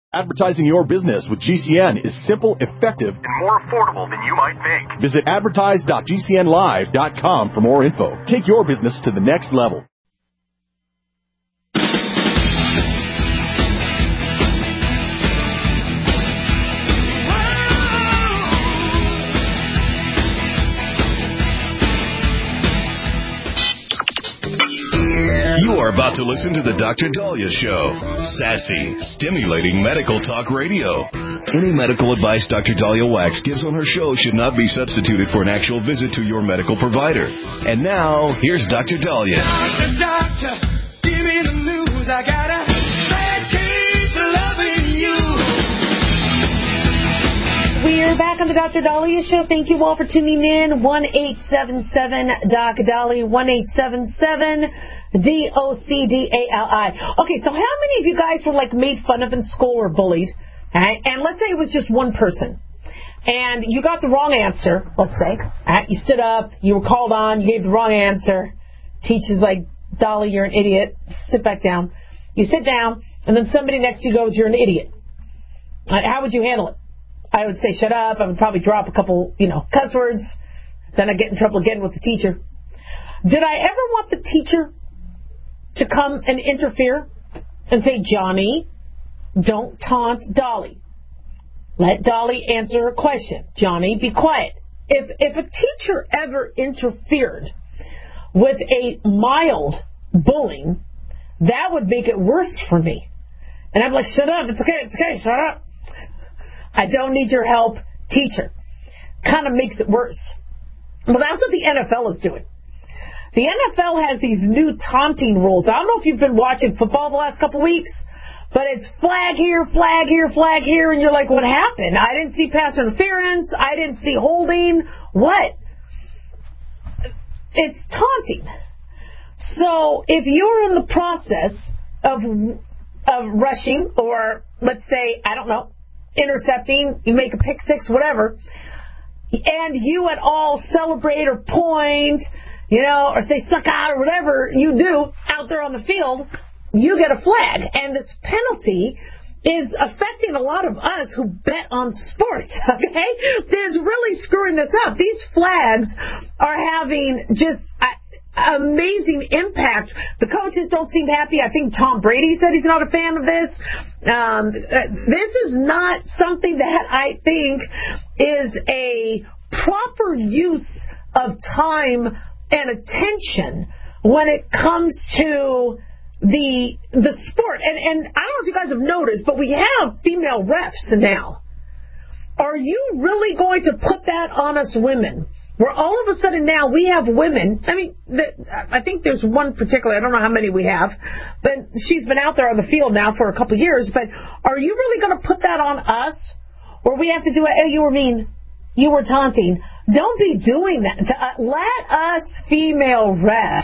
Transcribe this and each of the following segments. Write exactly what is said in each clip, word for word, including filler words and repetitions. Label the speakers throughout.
Speaker 1: Advertising your business with G C N is simple, effective,
Speaker 2: and more affordable than you might think.
Speaker 1: Visit advertise dot g c n live dot com for more info. Take your business to the next level.
Speaker 3: You are about to listen to the Doctor Dahlia Show. Sassy, stimulating medical talk radio. Any medical advice Doctor Dahlia Wax gives on her show should not be substituted for an actual visit to your medical provider. And now, here's Doctor Dahlia.
Speaker 4: Doctor, doctor, give me the news. I got a bad case of loving you.
Speaker 5: We're back on the Doctor Dahlia Show. Thank you all for tuning in. one eight seven seven D O C Dahlia, one eight seven seven D O C D A L I. Okay, so how many of you guys were like made fun of in school or bullied? Right? And let's say it was just one person. And you got the wrong answer, let's say. Right? You stood up, you were called on, you gave the wrong answer. Teacher's like, Dahlia, you're an idiot. Sit back down. You sit down, and then somebody next to you goes, you're an idiot. Right? How would you handle it? I would say, shut up. I would probably drop a couple, you know, cuss words. Then I'd get in trouble again with the teacher. Did I ever want the teacher to come and interfere and say, Johnny, don't taunt Dolly. Let Dolly answer her question. Johnny, be quiet. If if a teacher ever interfered with a mild bullying, that would make it worse for me. And I'm like, shut up. It's okay. It's okay. Shut up. I don't need your help, teacher. Kind of makes it worse. Well, that's what the N F L is doing. The N F L has these new taunting rules. I don't know if you've been watching football the last couple weeks, but it's flag here, flag here, flag here, and you're like, what happened? I didn't see pass interference. I didn't see holding. What? It's taunting. So if you're in the process of of rushing or, let's say, I don't know, intercepting, you make a pick six, whatever, and you at all celebrate or point, you know, or say suck out or whatever you do out there on the field, you get a flag. And this penalty is affecting a lot of us who bet on sports, okay? There's really screwing this up. These flags are having just uh, amazing impact. The coaches don't seem happy. I think Tom Brady said he's not a fan of this. Um, this is not something that I think is a proper use of time and attention when it comes to the the sport. And, and I don't know if you guys have noticed, but we have female refs now. Are you really going to put that on us women? Where all of a sudden now we have women, I mean, the, I think there's one particular, I don't know how many we have, but she's been out there on the field now for a couple of years, but are you really going to put that on us? Or we have to do it, oh, you were mean, you were taunting. Don't be doing that. Uh, let us female refs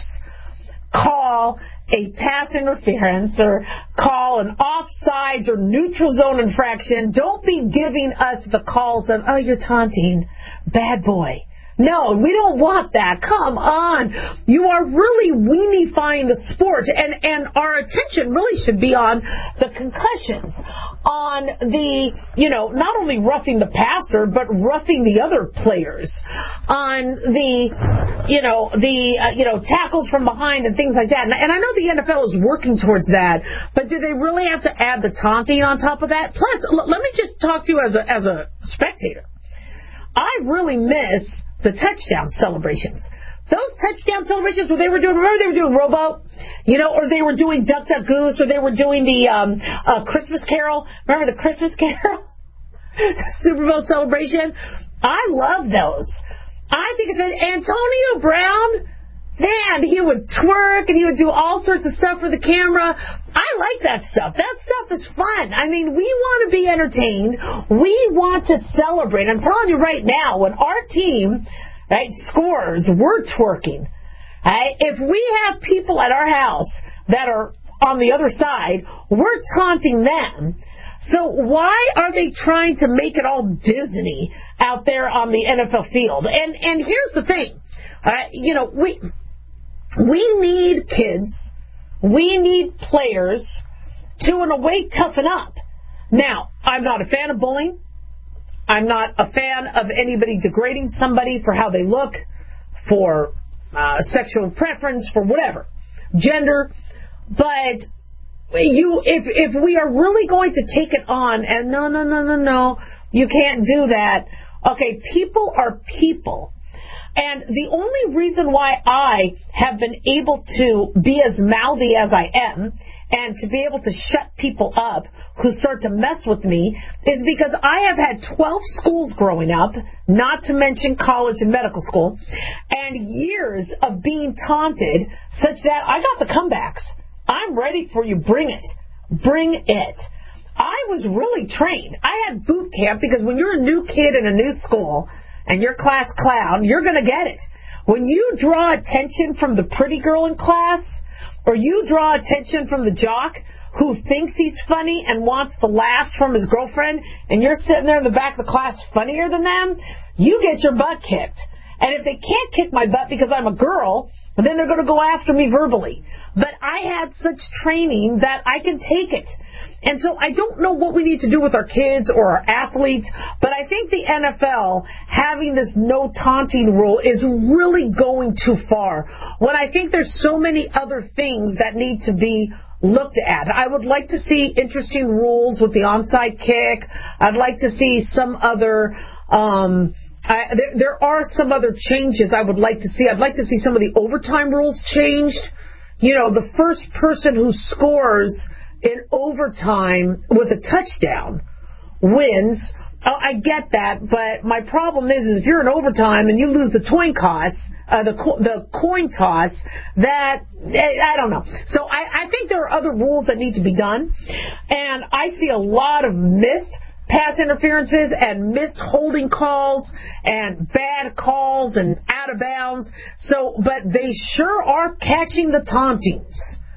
Speaker 5: call a pass interference or call an offsides or neutral zone infraction. Don't be giving us the calls of, oh, you're taunting, bad boy. No, we don't want that. Come on. You are really weenie-fying the sport, and, and our attention really should be on the concussions, on the, you know, not only roughing the passer, but roughing the other players, on the, you know, the, uh, you know, tackles from behind and things like that. And, and I know the N F L is working towards that, but do they really have to add the taunting on top of that? Plus, l- let me just talk to you as a, as a spectator. I really miss the touchdown celebrations. Those touchdown celebrations where they were doing, remember they were doing Robo, you know, or they were doing Duck Duck Goose, or they were doing the um, uh, Christmas Carol. Remember the Christmas Carol? Super Bowl celebration? I love those. I think it's Antonio Brown. Man, he would twerk and he would do all sorts of stuff for the camera. I like that stuff. That stuff is fun. I mean, we want to be entertained. We want to celebrate. I'm telling you right now, when our team, right, scores, we're twerking. Right? If we have people at our house that are on the other side, we're taunting them. So why are they trying to make it all Disney out there on the N F L field? And and here's the thing. Uh, you know, we we need kids, we need players to, in a way, toughen up. Now, I'm not a fan of bullying. I'm not a fan of anybody degrading somebody for how they look, for uh, sexual preference, for whatever, gender. But you, if if we are really going to take it on, and no, no, no, no, no, you can't do that. Okay, people are people. And the only reason why I have been able to be as mouthy as I am and to be able to shut people up who start to mess with me is because I have had twelve schools growing up, not to mention college and medical school, and years of being taunted such that I got the comebacks. I'm ready for you. Bring it. Bring it. I was really trained. I had boot camp because when you're a new kid in a new school and you're class clown, you're going to get it. When you draw attention from the pretty girl in class, or you draw attention from the jock who thinks he's funny and wants the laughs from his girlfriend, and you're sitting there in the back of the class funnier than them, you get your butt kicked. And if they can't kick my butt because I'm a girl, then they're going to go after me verbally. But I had such training that I can take it. And so I don't know what we need to do with our kids or our athletes, but I think the N F L having this no taunting rule is really going too far, when I think there's so many other things that need to be looked at. I would like to see interesting rules with the onside kick. I'd like to see some other... Um, I, there, there are some other changes I would like to see. I'd like to see some of the overtime rules changed. You know, the first person who scores in overtime with a touchdown wins. Oh, I get that, but my problem is, is if you're in overtime and you lose the coin toss, uh, the co- the coin toss, that I don't know. So I, I think there are other rules that need to be done, and I see a lot of missed pass interferences and missed holding calls and bad calls and out of bounds. So, but they sure are catching the tauntings.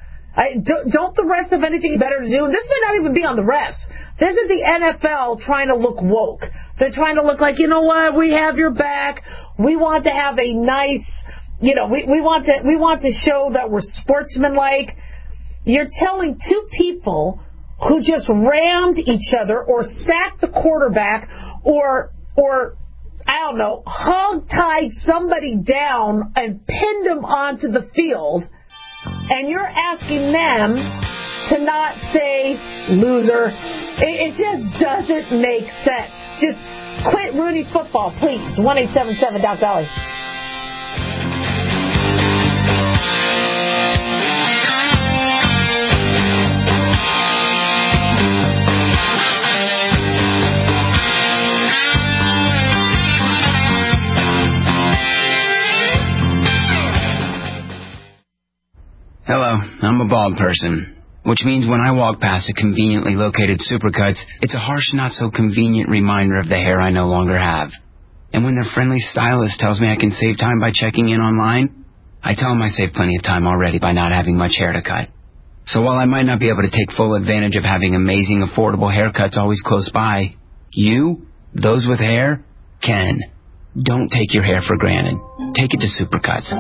Speaker 5: I, do, don't the refs have anything better to do? And this may not even be on the refs. This is the N F L trying to look woke. They're trying to look like, you know what, we have your back. We want to have a nice, you know, we, we want to we want to show that we're sportsmanlike. You're telling two people who just rammed each other or sacked the quarterback or, or I don't know, hog-tied somebody down and pinned them onto the field, and you're asking them to not say loser. It, it just doesn't make sense. Just quit Rooney football, please. one eight seven seven Doc Dolly.
Speaker 6: Hello, I'm a bald person, which means when I walk past a conveniently located Supercuts, it's a harsh, not-so-convenient reminder of the hair I no longer have. And when their friendly stylist tells me I can save time by checking in online, I tell them I saved plenty of time already by not having much hair to cut. So while I might not be able to take full advantage of having amazing, affordable haircuts always close by, you, those with hair, can. Don't take your hair for granted. Take it to Supercuts.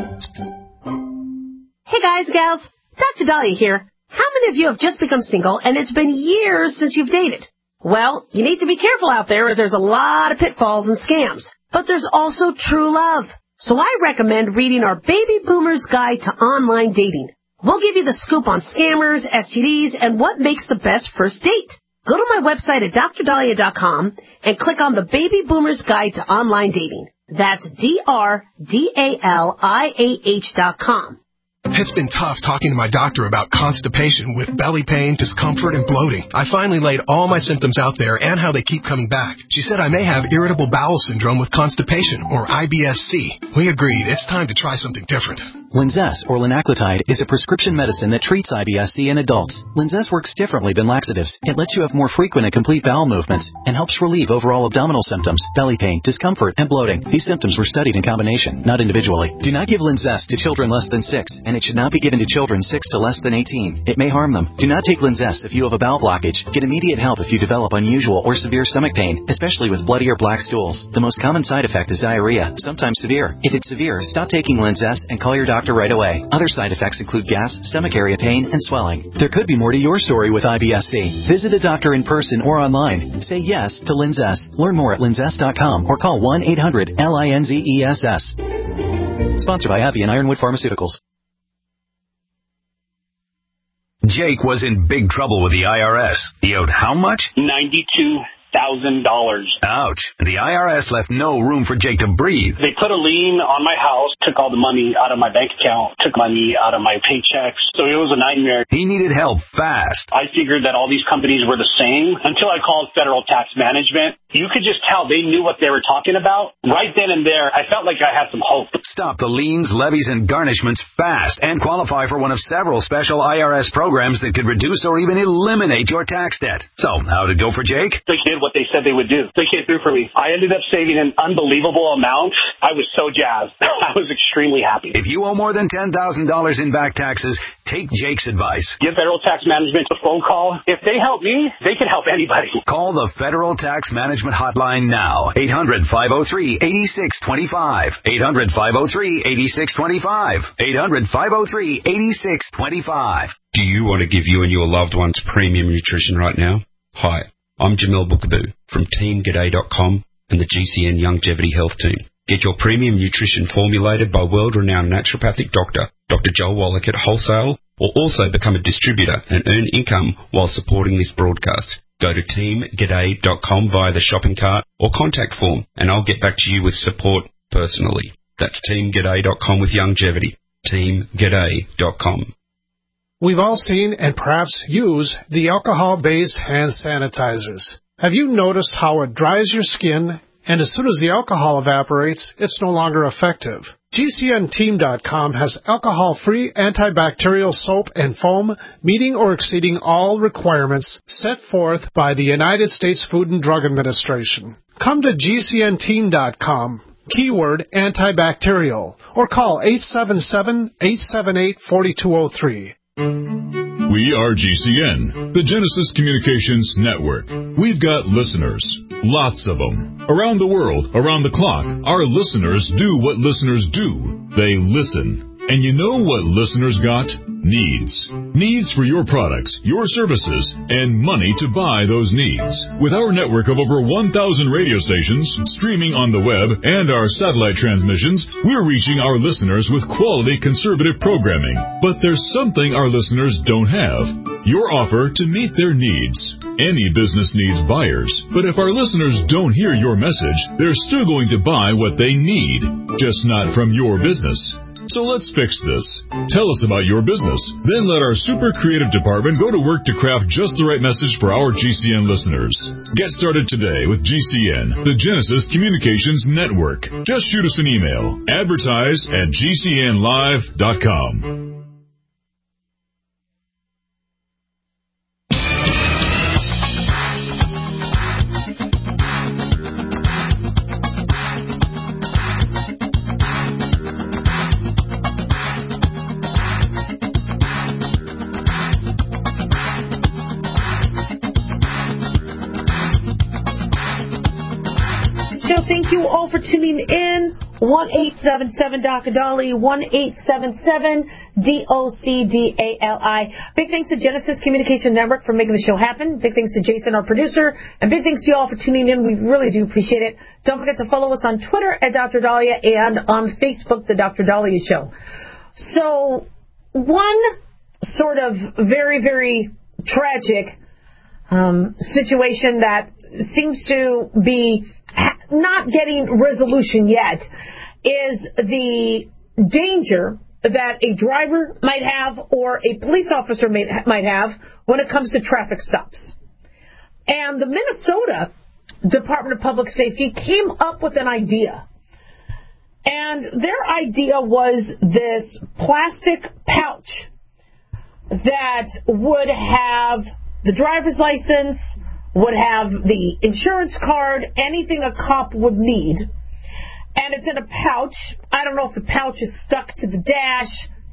Speaker 7: Hey guys, gals, Doctor Dahlia here. How many of you have just become single and it's been years since you've dated? Well, you need to be careful out there as there's a lot of pitfalls and scams. But there's also true love. So I recommend reading our Baby Boomer's Guide to Online Dating. We'll give you the scoop on scammers, S T Ds, and what makes the best first date. Go to my website at dr dahlia dot com and click on the Baby Boomer's Guide to Online Dating. That's D R D A L I A H dot com.
Speaker 8: It's been tough talking to my doctor about constipation with belly pain, discomfort, and bloating. I finally laid all my symptoms out there and how they keep coming back. She said I may have irritable bowel syndrome with constipation, or I B S C. We agreed it's time to try something different.
Speaker 9: Linzess, or linaclotide, is a prescription medicine that treats I B S C in adults. Linzess works differently than laxatives. It lets you have more frequent and complete bowel movements and helps relieve overall abdominal symptoms, belly pain, discomfort, and bloating. These symptoms were studied in combination, not individually. Do not give Linzess to children less than six, and it should not be given to children six to less than eighteen. It may harm them. Do not take Linzess if you have a bowel blockage. Get immediate help if you develop unusual or severe stomach pain, especially with bloody or black stools. The most common side effect is diarrhea, sometimes severe. If it's severe, stop taking Linzess and call your doctor right away. Other side effects include gas, stomach area pain, and swelling. There could be more to your story with I B S C. Visit a doctor in person or online. Say yes to Linzess. Learn more at linzess dot com or call one eight hundred L I N Z E S S. Sponsored by AbbVie and Ironwood Pharmaceuticals.
Speaker 10: Jake was in big trouble with the I R S. He owed how much?
Speaker 11: ninety-two thousand dollars.
Speaker 10: Ouch. The I R S left no room for Jake to breathe.
Speaker 11: They put a lien on my house, took all the money out of my bank account, took money out of my paychecks. So it was a nightmare.
Speaker 10: He needed help fast.
Speaker 11: I figured that all these companies were the same until I called Federal Tax Management. You could just tell they knew what they were talking about. Right then and there, I felt like I had some hope.
Speaker 10: Stop the liens, levies, and garnishments fast and qualify for one of several special I R S programs that could reduce or even eliminate your tax debt. So, how did it go for Jake?
Speaker 11: They did what they said they would do. They came through for me. I ended up saving an unbelievable amount. I was so jazzed. I was extremely happy.
Speaker 10: If you owe more than ten thousand dollars in back taxes, take Jake's advice.
Speaker 11: Give Federal Tax Management a phone call. If they help me, they can help anybody.
Speaker 10: Call the Federal Tax Management Hotline now. eight hundred, five oh three, eight six two five. eight hundred, five oh three, eight six two five. eight hundred, five oh three, eight six two five.
Speaker 12: Do you want to give you and your loved ones premium nutrition right now? Hi, I'm Jamel Bookaboo from team g'day dot com and the G C N Longevity Health Team. Get your premium nutrition formulated by world-renowned naturopathic doctor, Doctor Joel Wallach at wholesale, or also become a distributor and earn income while supporting this broadcast. Go to team g'day dot com via the shopping cart or contact form, and I'll get back to you with support personally. That's team g'day dot com with longevity. team g'day dot com.
Speaker 13: We've all seen and perhaps use the alcohol-based hand sanitizers. Have you noticed how it dries your skin, and as soon as the alcohol evaporates, it's no longer effective? G C N team dot com has alcohol-free antibacterial soap and foam meeting or exceeding all requirements set forth by the United States Food and Drug Administration. Come to G C N team dot com, keyword antibacterial, or call eight seven seven, eight seven eight, four two zero three.
Speaker 14: We are G C N, the Genesis Communications Network. We've got listeners, lots of them. Around the world, around the clock, our listeners do what listeners do. They listen. And you know what listeners got? Needs. Needs for your products, your services, and money to buy those needs. With our network of over one thousand radio stations, streaming on the web, and our satellite transmissions, we're reaching our listeners with quality conservative programming. But there's something our listeners don't have. Your offer to meet their needs. Any business needs buyers, but if our listeners don't hear your message, they're still going to buy what they need, just not from your business. So let's fix this. Tell us about your business. Then let our super creative department go to work to craft just the right message for our G C N listeners. Get started today with G C N, the Genesis Communications Network. Just shoot us an email. Advertise at G C N live dot com.
Speaker 5: Thank you all for tuning in. one eight seven seven D O C D A L I, one eight seven seven D O C D A L I. Big thanks to Genesis Communication Network for making the show happen. Big thanks to Jason, our producer. And big thanks to you all for tuning in. We really do appreciate it. Don't forget to follow us on Twitter at Doctor Dahlia and on Facebook, The Doctor Dahlia Show. So, one sort of very, very tragic um, situation that seems to be not getting resolution yet is the danger that a driver might have or a police officer may, might have when it comes to traffic stops. And the Minnesota Department of Public Safety came up with an idea. And their idea was this plastic pouch that would have the driver's license, would have the insurance card, anything a cop would need. And it's in a pouch. I don't know if the pouch is stuck to the dash,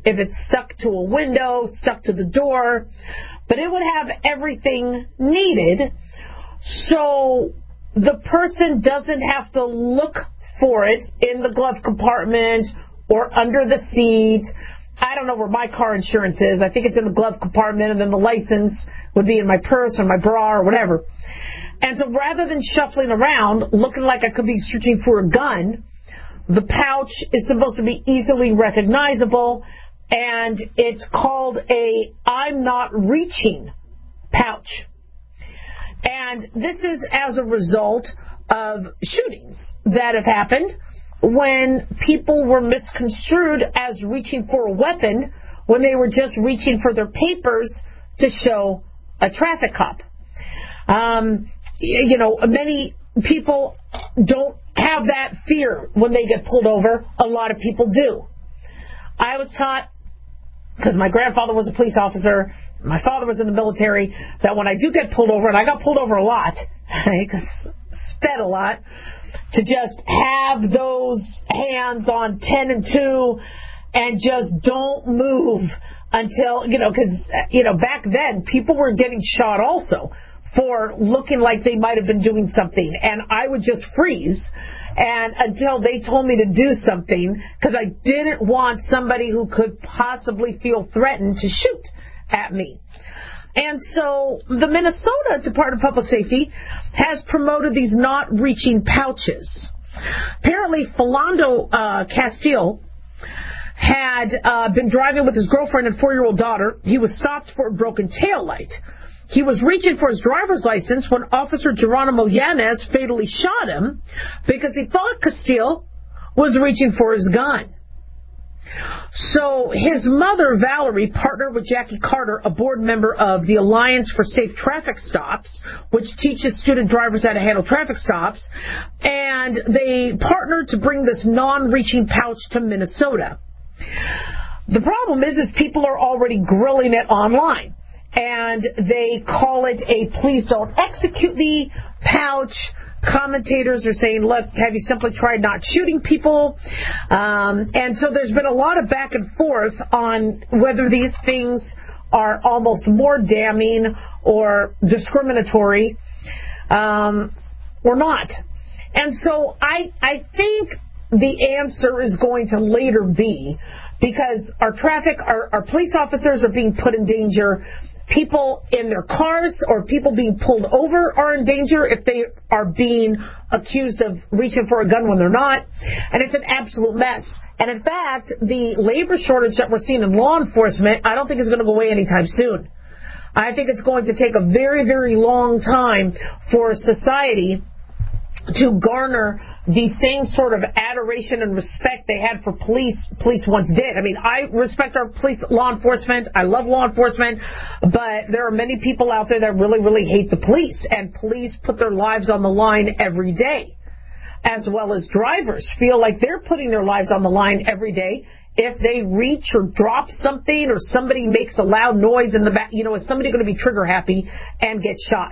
Speaker 5: if it's stuck to a window, stuck to the door, but it would have everything needed so the person doesn't have to look for it in the glove compartment or under the seat. I don't know where my car insurance is. I think it's in the glove compartment, and then the license would be in my purse or my bra or whatever. And so rather than shuffling around looking like I could be searching for a gun, the pouch is supposed to be easily recognizable, and it's called a I'm not reaching pouch. And this is as a result of shootings that have happened when people were misconstrued as reaching for a weapon when they were just reaching for their papers to show a traffic cop. Um, you know, many people don't have that fear when they get pulled over. A lot of people do. I was taught, because my grandfather was a police officer, my father was in the military, that when I do get pulled over, and I got pulled over a lot, because sped a lot, to just have those hands on ten and two and just don't move until, you know, because, you know, back then people were getting shot also for looking like they might have been doing something, and I would just freeze and until they told me to do something, because I didn't want somebody who could possibly feel threatened to shoot at me. And so the Minnesota Department of Public Safety has promoted these not reaching pouches. Apparently, Philando uh, Castile had uh, been driving with his girlfriend and four-year-old daughter. He was stopped for a broken taillight. He was reaching for his driver's license when Officer Geronimo Yanez fatally shot him because he thought Castile was reaching for his gun. So his mother, Valerie, partnered with Jackie Carter, a board member of the Alliance for Safe Traffic Stops, which teaches student drivers how to handle traffic stops, and they partnered to bring this non-reaching pouch to Minnesota. The problem is, is people are already grilling it online, and they call it a please don't execute me pouch. Commentators are saying, look, have you simply tried not shooting people? Um, and so there's been a lot of back and forth on whether these things are almost more damning or discriminatory um, or not. And so I, I think the answer is going to later be, because our traffic, our, our police officers are being put in danger. People in their cars or people being pulled over are in danger if they are being accused of reaching for a gun when they're not. And it's an absolute mess. And in fact, the labor shortage that we're seeing in law enforcement, I don't think is going to go away anytime soon. I think it's going to take a very, very long time for society to garner the same sort of adoration and respect they had for police police once did. I mean, I respect our police, law enforcement. I love law enforcement, but there are many people out there that really, really hate the police, and police put their lives on the line every day, as well as drivers feel like they're putting their lives on the line every day. If they reach or drop something or somebody makes a loud noise in the back, you know, is somebody going to be trigger happy and get shot?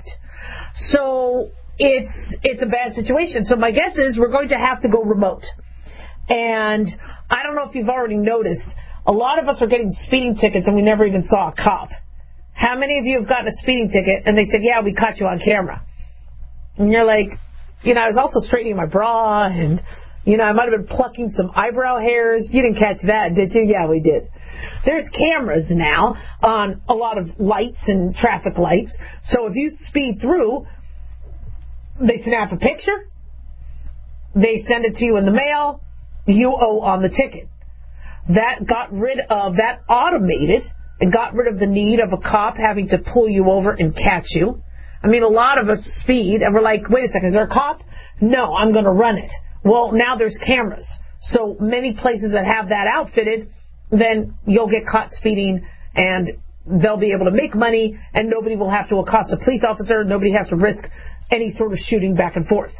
Speaker 5: So It's it's a bad situation. So my guess is we're going to have to go remote. And I don't know if you've already noticed, a lot of us are getting speeding tickets and we never even saw a cop. How many of you have gotten a speeding ticket and they said, yeah, we caught you on camera? And you're like, you know, I was also straightening my bra and, you know, I might have been plucking some eyebrow hairs. You didn't catch that, did you? Yeah, we did. There's cameras now on a lot of lights and traffic lights. So if you speed through, they snap a picture, they send it to you in the mail, you owe on the ticket. That got rid of, that automated, and got rid of the need of a cop having to pull you over and catch you. I mean, a lot of us speed, and we're like, wait a second, is there a cop? No, I'm going to run it. Well, now there's cameras. So many places that have that outfitted, then you'll get caught speeding, and they'll be able to make money, and nobody will have to accost a police officer, nobody has to risk any sort of shooting back and forth.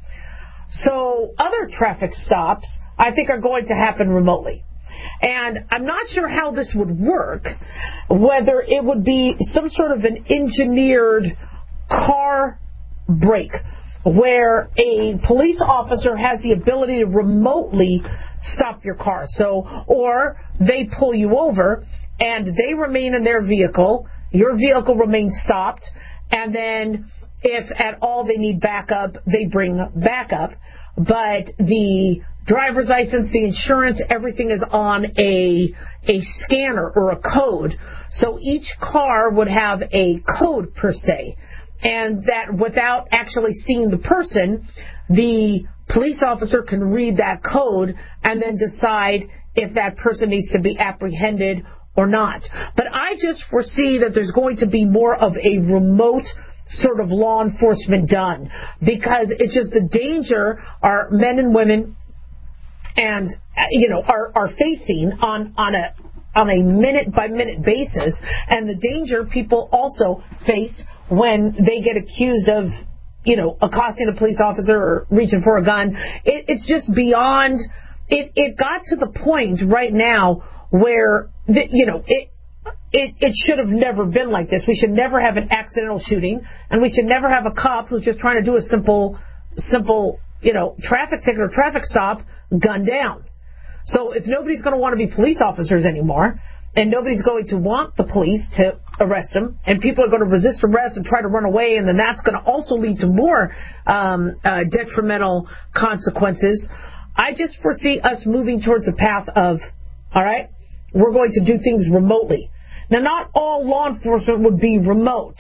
Speaker 5: So other traffic stops, I think, are going to happen remotely. And I'm not sure how this would work, whether it would be some sort of an engineered car brake, where a police officer has the ability to remotely stop your car. So, or they pull you over and they remain in their vehicle, your vehicle remains stopped, and then if at all they need backup, they bring backup. But the driver's license, the insurance, everything is on a a scanner or a code. So each car would have a code per se. And that without actually seeing the person, the police officer can read that code and then decide if that person needs to be apprehended or not. But I just foresee that there's going to be more of a remote sort of law enforcement done, because it's just the danger our men and women and you know are are facing on on a on a minute by minute basis, and the danger people also face when they get accused of you know accosting a police officer or reaching for a gun. It, it's just beyond. It it got to the point right now where the, you know it. It, it should have never been like this. We should never have an accidental shooting, and we should never have a cop who's just trying to do a simple, simple, you know, traffic ticket or traffic stop gunned down. So if nobody's going to want to be police officers anymore, and nobody's going to want the police to arrest them, and people are going to resist arrest and try to run away, and then that's going to also lead to more um, uh, detrimental consequences, I just foresee us moving towards a path of, all right, we're going to do things remotely. Now, not all law enforcement would be remote,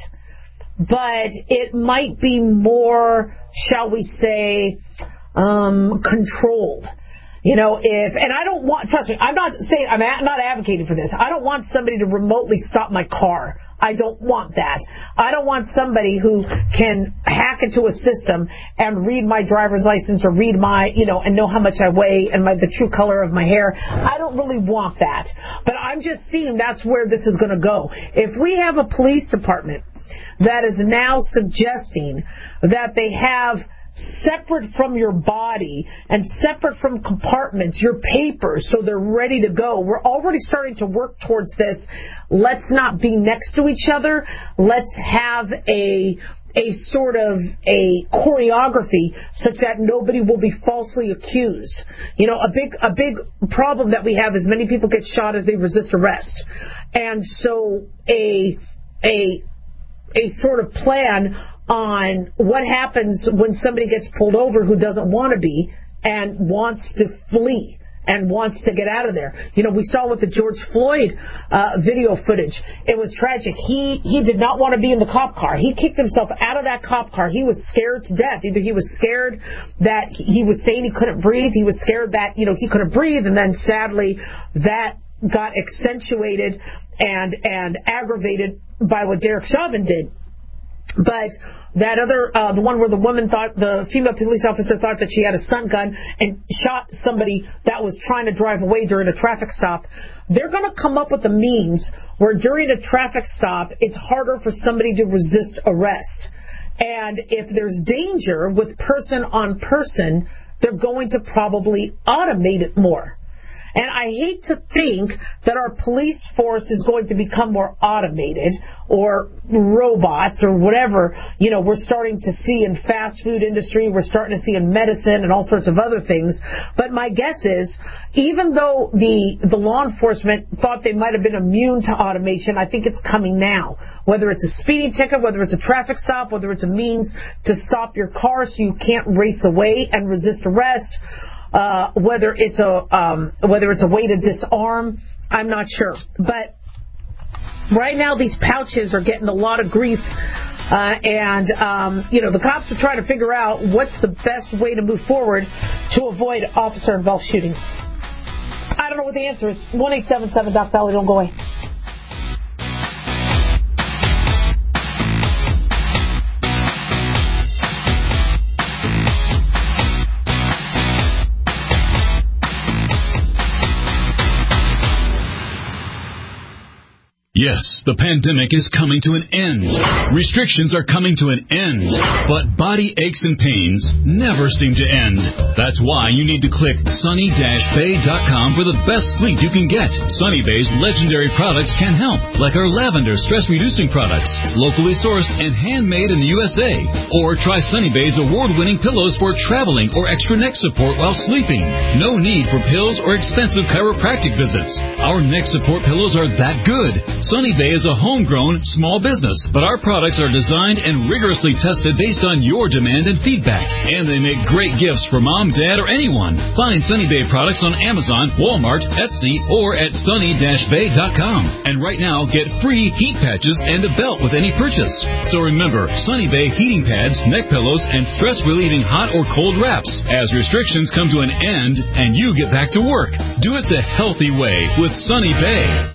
Speaker 5: but it might be more, shall we say, um, controlled. You know, if, and I don't want, trust me, I'm not saying, I'm not advocating for this. I don't want somebody to remotely stop my car. I don't want that. I don't want somebody who can hack into a system and read my driver's license or read my, you know, and know how much I weigh and my, the true color of my hair. I don't really want that. But I'm just seeing that's where this is going to go. If we have a police department that is now suggesting that they have separate from your body and separate from compartments your papers so they're ready to go. We're already starting to work towards this. Let's not be next to each other. Let's have a a sort of a choreography such that nobody will be falsely accused. You know, a big a big problem that we have is many people get shot as they resist arrest. And so a a a sort of plan on what happens when somebody gets pulled over who doesn't want to be and wants to flee and wants to get out of there. You know, we saw with the George Floyd uh, video footage. It was tragic. He he did not want to be in the cop car. He kicked himself out of that cop car. He was scared to death. Either he was scared that he was saying he couldn't breathe. He was scared that, you know, he couldn't breathe. And then sadly, that got accentuated and, and aggravated by what Derek Chauvin did. But that other, uh, the one where the woman thought, the female police officer thought that she had a stun gun and shot somebody that was trying to drive away during a traffic stop, they're going to come up with a means where during a traffic stop, it's harder for somebody to resist arrest. And if there's danger with person on person, they're going to probably automate it more. And I hate to think that our police force is going to become more automated or robots or whatever, you know, we're starting to see in fast food industry, we're starting to see in medicine and all sorts of other things. But my guess is, even though the, the law enforcement thought they might have been immune to automation, I think it's coming now. Whether it's a speeding ticket, whether it's a traffic stop, whether it's a means to stop your car so you can't race away and resist arrest, Uh, whether it's a um, whether it's a way to disarm, I'm not sure. But right now, these pouches are getting a lot of grief, uh, and um, you know the cops are trying to figure out what's the best way to move forward to avoid officer-involved shootings. I don't know what the answer is. one eight seven seven Doc Dolly, don't go away.
Speaker 14: Yes, the pandemic is coming to an end. Restrictions are coming to an end. But body aches and pains never seem to end. That's why you need to click sunny dash bay dot com for the best sleep you can get. Sunny Bay's legendary products can help, like our lavender stress-reducing products, locally sourced and handmade in the U S A. Or try Sunny Bay's award-winning pillows for traveling or extra neck support while sleeping. No need for pills or expensive chiropractic visits. Our neck support pillows are that good. Sunny Bay is a homegrown, small business, but our products are designed and rigorously tested based on your demand and feedback. And they make great gifts for mom, dad, or anyone. Find Sunny Bay products on Amazon, Walmart, Etsy, or at sunny dash bay dot com. And right now, get free heat patches and a belt with any purchase. So remember, Sunny Bay heating pads, neck pillows, and stress-relieving hot or cold wraps. As restrictions come to an end and you get back to work, do it the healthy way with Sunny Bay.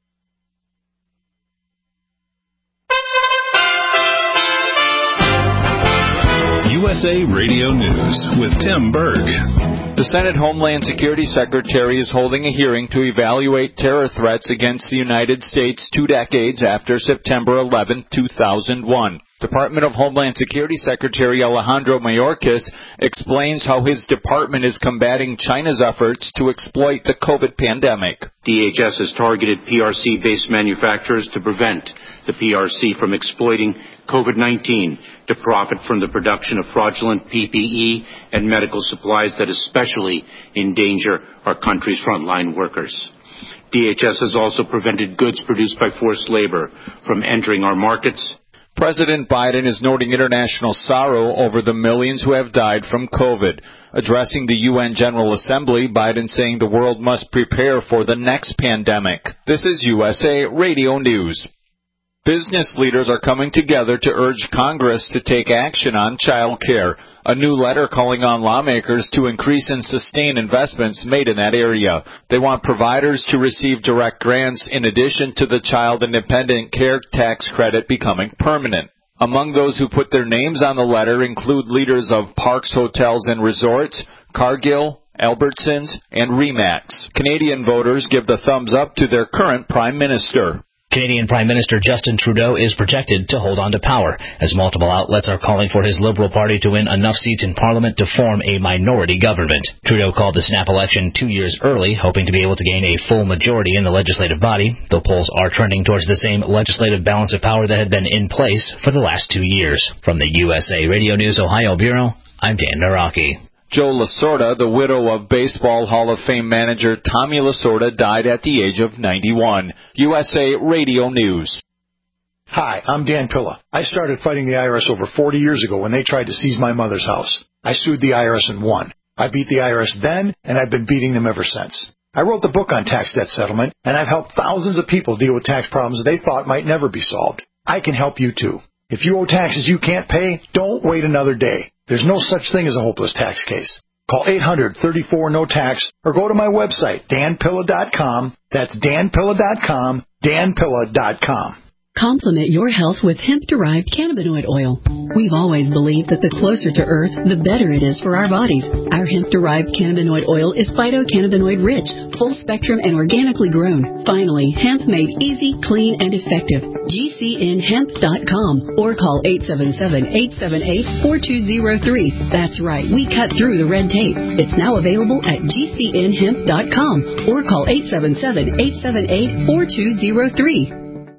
Speaker 3: U S A Radio News with Tim Berg.
Speaker 15: The Senate Homeland Security Secretary is holding a hearing to evaluate terror threats against the United States two decades after September eleventh, two thousand one. Department of Homeland Security Secretary Alejandro Mayorkas explains how his department is combating China's efforts to exploit the COVID pandemic.
Speaker 16: D H S has targeted P R C-based manufacturers to prevent the P R C from exploiting COVID nineteen to profit from the production of fraudulent P P E and medical supplies that especially endanger our country's frontline workers. D H S has also prevented goods produced by forced labor from entering our markets.
Speaker 15: President Biden is noting international sorrow over the millions who have died from COVID. Addressing the U N General Assembly, Biden saying the world must prepare for the next pandemic. This is U S A Radio News. Business leaders are coming together to urge Congress to take action on child care. A new letter calling on lawmakers to increase and sustain investments made in that area. They want providers to receive direct grants in addition to the Child Independent Care Tax Credit becoming permanent. Among those who put their names on the letter include leaders of Parks, Hotels and Resorts, Cargill, Albertsons, and Remax. Canadian voters give the thumbs up to their current Prime Minister.
Speaker 17: Canadian Prime Minister Justin Trudeau is projected to hold on to power, as multiple outlets are calling for his Liberal Party to win enough seats in Parliament to form a minority government. Trudeau called the snap election two years early, hoping to be able to gain a full majority in the legislative body, though polls are trending towards the same legislative balance of power that had been in place for the last two years. From the U S A Radio News Ohio Bureau, I'm Dan Naraki.
Speaker 15: Joe Lasorda, the widow of Baseball Hall of Fame manager Tommy Lasorda, died at the age of ninety-one. U S A Radio News.
Speaker 18: Hi, I'm Dan Pilla. I started fighting the I R S over forty years ago when they tried to seize my mother's house. I sued the I R S and won. I beat the I R S then, and I've been beating them ever since. I wrote the book on tax debt settlement, and I've helped thousands of people deal with tax problems they thought might never be solved. I can help you too. If you owe taxes you can't pay, don't wait another day. There's no such thing as a hopeless tax case. Call eight hundred, thirty-four, no tax or go to my website, dan pilla dot com. That's dan pilla dot com, dan pilla dot com.
Speaker 19: Complement your health with hemp-derived cannabinoid oil. We've always believed that the closer to Earth, the better it is for our bodies. Our hemp-derived cannabinoid oil is phytocannabinoid-rich, full-spectrum, and organically grown. Finally, hemp made easy, clean, and effective. G C N hemp dot com or call eight seven seven, eight seven eight, four two zero three. That's right, we cut through the red tape. It's now available at G C N hemp dot com or call eight seven seven, eight seven eight, four two zero three.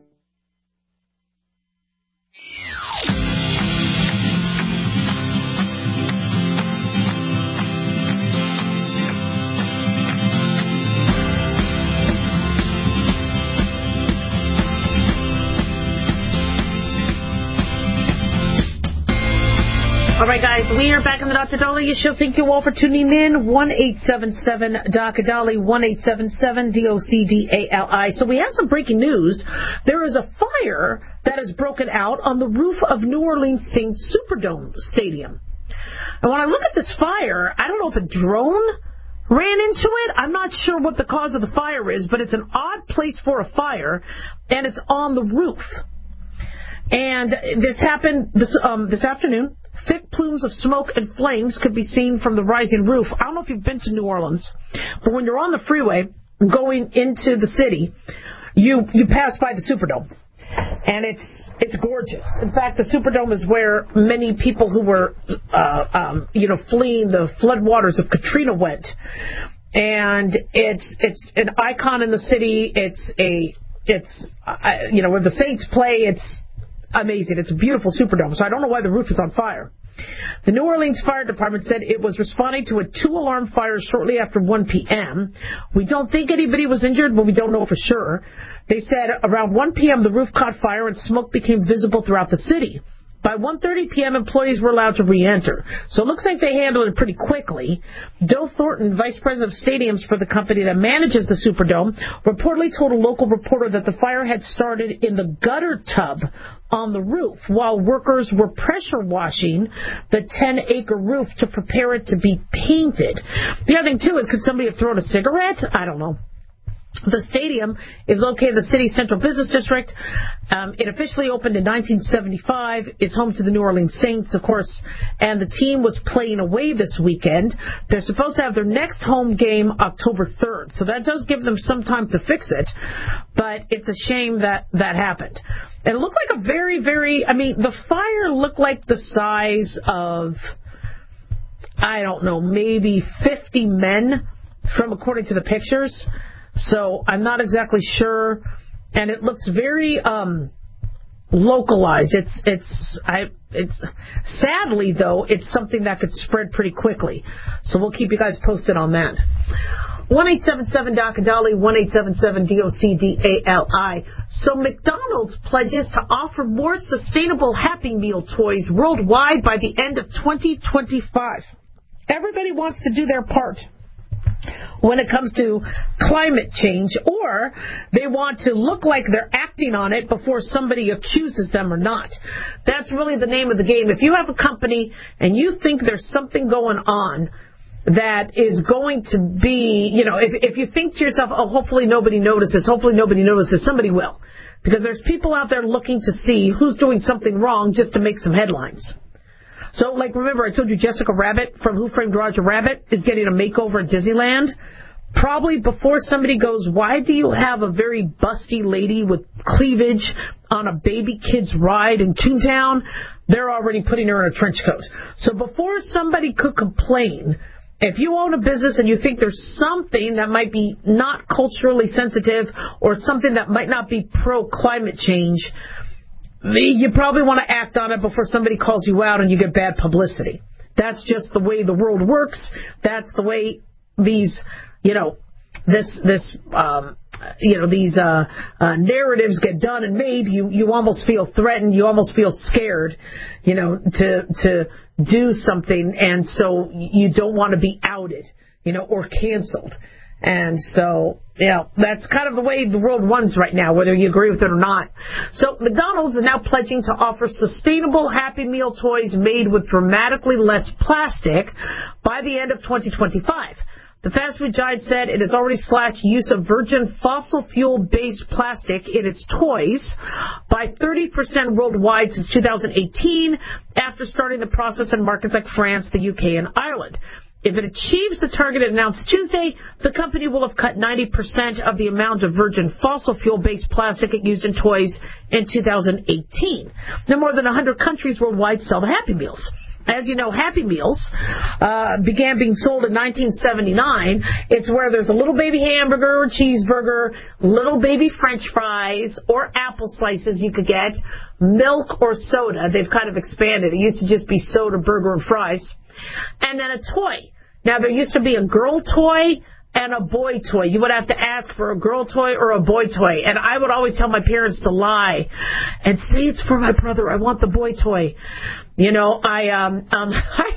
Speaker 5: All right, guys, we are back on the Doctor Dahlia Show. Thank you all for tuning in. one eight seven seven D O C D A L I, one eight seven seven D O C D A L I. So we have some breaking news. There is a fire that has broken out on the roof of New Orleans Saints Superdome Stadium. And when I look at this fire, I don't know if a drone ran into it. I'm not sure what the cause of the fire is, but it's an odd place for a fire, and it's on the roof. And this happened this um, this afternoon. Thick plumes of smoke and flames could be seen from the rising roof. I don't know if you've been to New Orleans, but when you're on the freeway going into the city, you you pass by the Superdome. And it's it's gorgeous. In fact, the Superdome is where many people who were, uh, um, you know, fleeing the floodwaters of Katrina went. And it's it's an icon in the city. It's a it's uh, you know, where the Saints play. It's amazing. It's a beautiful Superdome. So I don't know why the roof is on fire. The New Orleans Fire Department said it was responding to a two-alarm fire shortly after one p.m. We don't think anybody was injured, but we don't know for sure. They said around one p.m. the roof caught fire and smoke became visible throughout the city. By one thirty p.m. employees were allowed to re-enter. So it looks like they handled it pretty quickly. Joe Thornton, vice president of stadiums for the company that manages the Superdome, reportedly told a local reporter that the fire had started in the gutter tub on the roof while workers were pressure washing the ten-acre roof to prepare it to be painted. The other thing, too, is could somebody have thrown a cigarette? I don't know. The stadium is located in the city's central business district. Um, it officially opened in nineteen seventy-five. It's home to the New Orleans Saints, of course, and the team was playing away this weekend. They're supposed to have their next home game October third, so that does give them some time to fix it, but it's a shame that that happened. It looked like a very, very, I mean, the fire looked like the size of, I don't know, maybe fifty men, from according to the pictures. So I'm not exactly sure, and it looks very um, localized. It's it's I it's sadly though it's something that could spread pretty quickly. So we'll keep you guys posted on that. one eight seven seven D O C D A L I, one eight seven seven D O C D A L I. So McDonald's pledges to offer more sustainable Happy Meal toys worldwide by the end of twenty twenty-five. Everybody wants to do their part when it comes to climate change, or they want to look like they're acting on it before somebody accuses them or not. That's really the name of the game. If you have a company and you think there's something going on that is going to be, you know, if, if you think to yourself, oh, hopefully nobody notices, hopefully nobody notices, somebody will. Because there's people out there looking to see who's doing something wrong just to make some headlines. So, like, remember, I told you Jessica Rabbit from Who Framed Roger Rabbit is getting a makeover at Disneyland? Probably before somebody goes, why do you have a very busty lady with cleavage on a baby kid's ride in Toontown? They're already putting her in a trench coat. So before somebody could complain, if you own a business and you think there's something that might be not culturally sensitive or something that might not be pro-climate change, you probably want to act on it before somebody calls you out and you get bad publicity. That's just the way the world works. That's the way these, you know, this, this, um, you know, these, uh, uh, narratives get done and made. You, you almost feel threatened. You almost feel scared, you know, to, to do something. And so you don't want to be outed, you know, or canceled. And so, you know, that's kind of the way the world runs right now, whether you agree with it or not. So McDonald's is now pledging to offer sustainable Happy Meal toys made with dramatically less plastic by the end of twenty twenty-five. The fast food giant said it has already slashed use of virgin fossil fuel-based plastic in its toys by thirty percent worldwide since two thousand eighteen, after starting the process in markets like France, the U K, and Ireland. If it achieves the target it announced Tuesday, the company will have cut ninety percent of the amount of virgin fossil fuel-based plastic it used in toys in two thousand eighteen. Now, more than one hundred countries worldwide sell the Happy Meals. As you know, Happy Meals uh, began being sold in nineteen seventy-nine. It's where there's a little baby hamburger or cheeseburger, little baby French fries, or apple slices you could get, milk or soda. They've kind of expanded. It used to just be soda, burger, and fries. And then a toy. Now, there used to be a girl toy and a boy toy. You would have to ask for a girl toy or a boy toy. And I would always tell my parents to lie and say, it's for my brother. I want the boy toy. You know, I, um, um, I,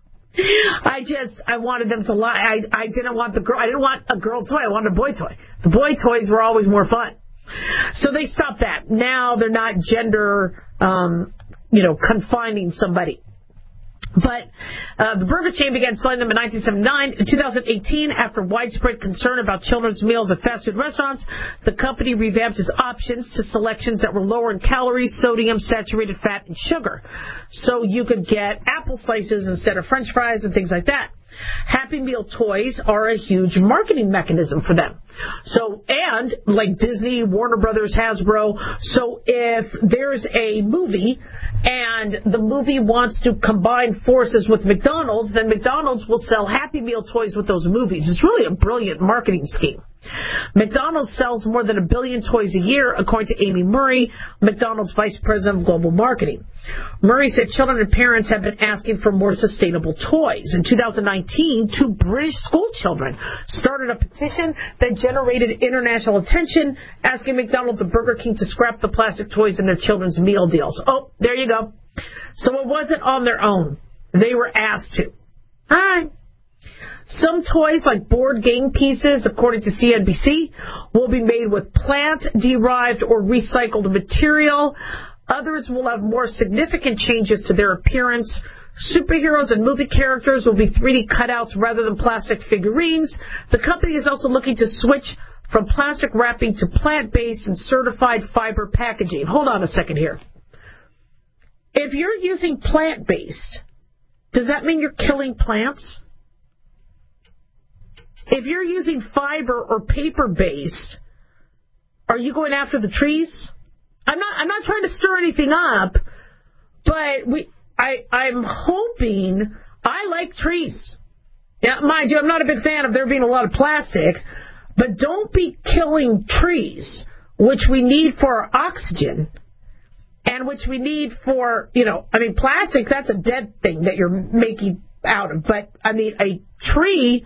Speaker 5: I just, I wanted them to lie. I, I didn't want the girl, I didn't want a girl toy. I wanted a boy toy. The boy toys were always more fun. So they stopped that. Now they're not gender, um, you know, confining somebody. But uh, the burger chain began selling them in nineteen seventy-nine. In two thousand eighteen, after widespread concern about children's meals at fast food restaurants, the company revamped its options to selections that were lower in calories, sodium, saturated fat, and sugar. So you could get apple slices instead of French fries and things like that. Happy Meal toys are a huge marketing mechanism for them. So, and like Disney, Warner Brothers, Hasbro, so if there's a movie and the movie wants to combine forces with McDonald's, then McDonald's will sell Happy Meal toys with those movies. It's really a brilliant marketing scheme. McDonald's sells more than a billion toys a year, according to Amy Murray, McDonald's Vice President of Global Marketing. Murray said children and parents have been asking for more sustainable toys. In two thousand nineteen, two British school children started a petition that generated international attention, asking McDonald's and Burger King to scrap the plastic toys in their children's meal deals. Oh, there you go. So it wasn't on their own. They were asked to. All right. Some toys, like board game pieces, according to C N B C, will be made with plant-derived or recycled material. Others will have more significant changes to their appearance. Superheroes and movie characters will be three D cutouts rather than plastic figurines. The company is also looking to switch from plastic wrapping to plant-based and certified fiber packaging. Hold on a second here. If you're using plant-based, does that mean you're killing plants? If you're using fiber or paper-based, are you going after the trees? I'm not. I'm not trying to stir anything up, but we. I. I'm hoping. I like trees. Yeah, mind you, I'm not a big fan of there being a lot of plastic, but don't be killing trees, which we need for our oxygen, and which we need for, you know, I mean, plastic. That's a dead thing that you're making out of, but I mean, a tree.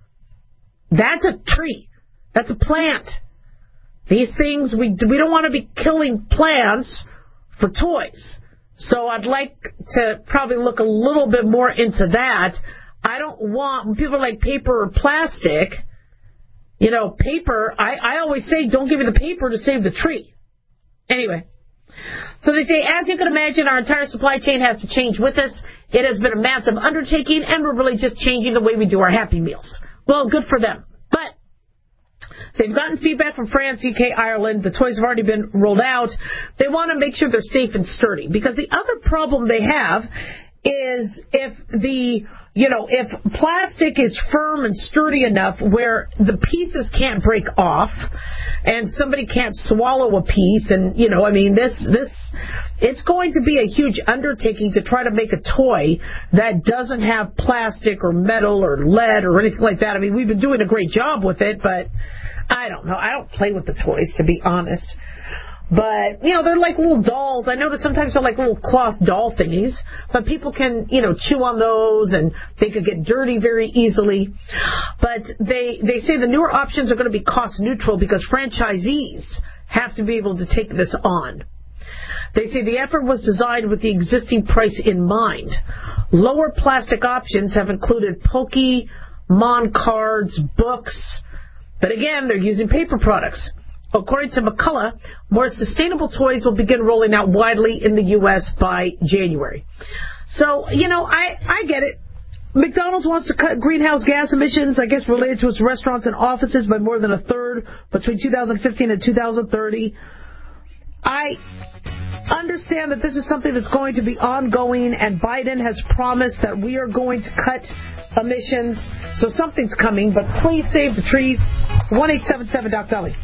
Speaker 5: That's a tree. That's a plant. These things, we we don't want to be killing plants for toys. So I'd like to probably look a little bit more into that. I don't want, when people are like paper or plastic, you know, paper, I, I always say don't give me the paper to save the tree. Anyway. So they say, as you can imagine, our entire supply chain has to change with us. It has been a massive undertaking, and we're really just changing the way we do our Happy Meals. Well, good for them. But they've gotten feedback from France, U K, Ireland. The toys have already been rolled out. They want to make sure they're safe and sturdy. Because the other problem they have is if the, you know, if plastic is firm and sturdy enough where the pieces can't break off and somebody can't swallow a piece, and, you know, I mean, this, this, it's going to be a huge undertaking to try to make a toy that doesn't have plastic or metal or lead or anything like that. I mean, we've been doing a great job with it, but I don't know. I don't play with the toys, to be honest. But, you know, they're like little dolls. I notice sometimes they're like little cloth doll thingies. But people can, you know, chew on those, and they could get dirty very easily. But they, they say the newer options are going to be cost neutral because franchisees have to be able to take this on. They say the effort was designed with the existing price in mind. Lower plastic options have included Pokémon cards, books. But again, they're using paper products. According to McCullough, more sustainable toys will begin rolling out widely in the U S by January. So, you know, I, I get it. McDonald's wants to cut greenhouse gas emissions, I guess, related to its restaurants and offices by more than a third between two thousand fifteen and two thousand thirty. I understand that this is something that's going to be ongoing, and Biden has promised that we are going to cut emissions. So something's coming, but please save the trees. one eight seven seven Doc Dolly.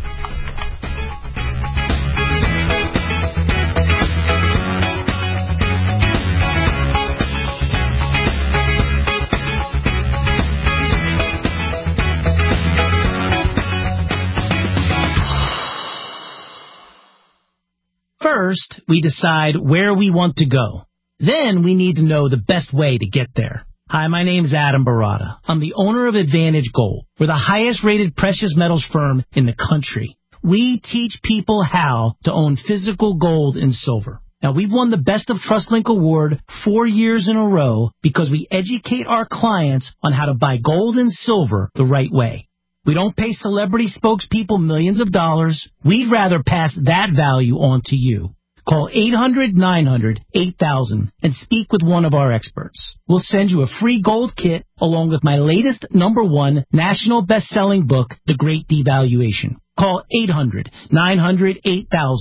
Speaker 20: First, we decide where we want to go. Then we need to know the best way to get there. Hi, my name's Adam Barata. I'm the owner of Advantage Gold. We're the highest rated precious metals firm in the country. We teach people how to own physical gold and silver. Now, we've won the Best of TrustLink Award four years in a row because we educate our clients on how to buy gold and silver the right way. We don't pay celebrity spokespeople millions of dollars. We'd rather pass that value on to you. Call eight hundred nine hundred eight thousand and speak with one of our experts. We'll send you a free gold kit along with my latest number one national best-selling book, The Great Devaluation. Call eight hundred nine hundred eight thousand.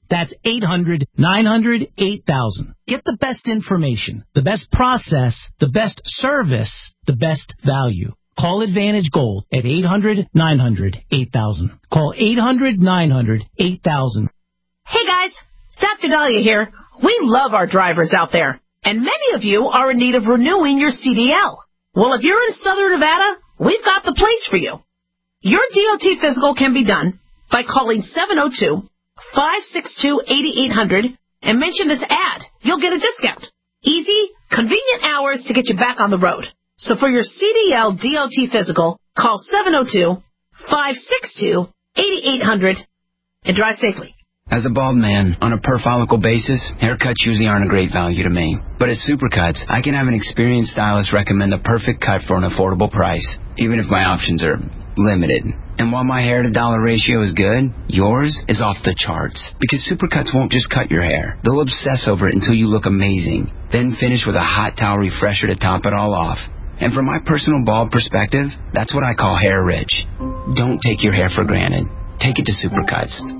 Speaker 20: That's eight hundred, nine hundred, eight thousand. Get the best information, the best process, the best service, the best value. Call Advantage Gold at eight hundred, nine hundred, eight thousand. Call eight hundred, nine hundred, eight thousand.
Speaker 7: Hey guys, Doctor Dahlia here. We love our drivers out there, and many of you are in need of renewing your C D L. Well, if you're in Southern Nevada, we've got the place for you. Your D O T physical can be done by calling seven oh two, five six two, eight eight hundred and mention this ad. You'll get a discount. Easy, convenient hours to get you back on the road. So for your C D L D O T physical, call seven oh two, five six two, eight eight hundred and drive safely.
Speaker 6: As a bald man, on a per-follicle basis, haircuts usually aren't a great value to me. But at Supercuts, I can have an experienced stylist recommend the perfect cut for an affordable price, even if my options are limited. And while my hair-to-dollar ratio is good, yours is off the charts. Because Supercuts won't just cut your hair. They'll obsess over it until you look amazing. Then finish with a hot towel refresher to top it all off. And from my personal bald perspective, that's what I call hair rich. Don't take your hair for granted. Take it to Supercuts.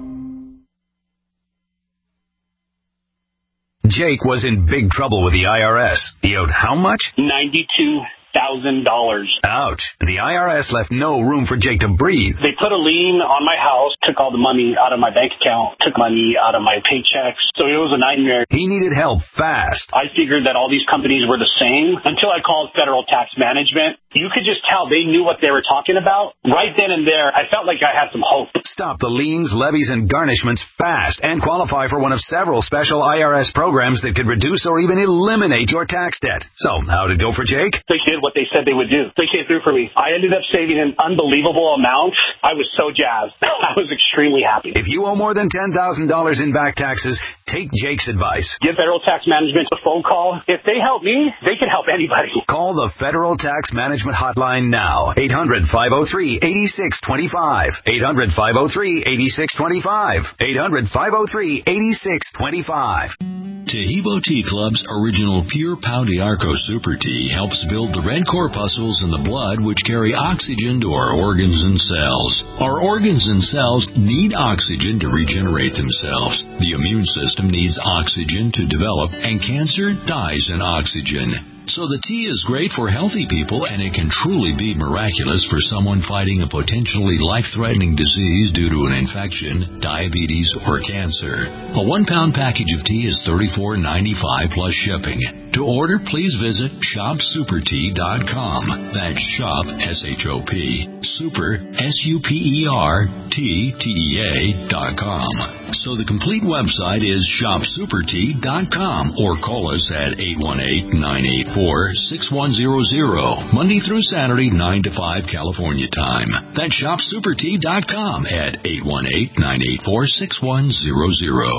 Speaker 10: Jake was in big trouble with the I R S. He owed how much?
Speaker 11: ninety-two thousand dollars.
Speaker 10: Ouch. The I R S left no room for Jake to breathe.
Speaker 11: They put a lien on my house, took all the money out of my bank account, took money out of my paychecks. So it was a nightmare.
Speaker 10: He needed help fast.
Speaker 11: I figured that all these companies were the same until I called Federal Tax Management. You could just tell they knew what they were talking about. Right then and there, I felt like I had some hope.
Speaker 10: Stop the liens, levies, and garnishments fast and qualify for one of several special I R S programs that could reduce or even eliminate your tax debt. So, how did it go for Jake?
Speaker 11: They did what they said they would do. They came through for me. I ended up saving an unbelievable amount. I was so jazzed. I was extremely happy.
Speaker 10: If you owe more than ten thousand dollars in back taxes, take Jake's advice.
Speaker 11: Give Federal Tax Management a phone call. If they help me, they can help anybody.
Speaker 10: Call the Federal Tax Management Hotline now. eight hundred, five oh three, eight six two five. eight hundred, five oh three, eight six two five. eight hundred, five oh three, eight six two five.
Speaker 21: Taheebo Tea Club's original Pure Pau d'Arco Super Tea helps build the red corpuscles in the blood which carry oxygen to our organs and cells. Our organs and cells need oxygen to regenerate themselves. The immune system needs oxygen to develop, and cancer dies in oxygen. So the tea is great for healthy people, and it can truly be miraculous for someone fighting a potentially life-threatening disease due to an infection, diabetes, or cancer. A one-pound package of tea is thirty-four ninety-five plus shipping. To order, please visit shop super tea dot com. That's shop, S H O P, super, S U P E R, T, T E A dot com. So the complete website is shop super tea dot com, or call us at eight one eight, nine eight four, six one zero zero, Monday through Saturday, nine to five California time. That's shop super tea dot com at eight one eight, nine eight four, six one zero zero.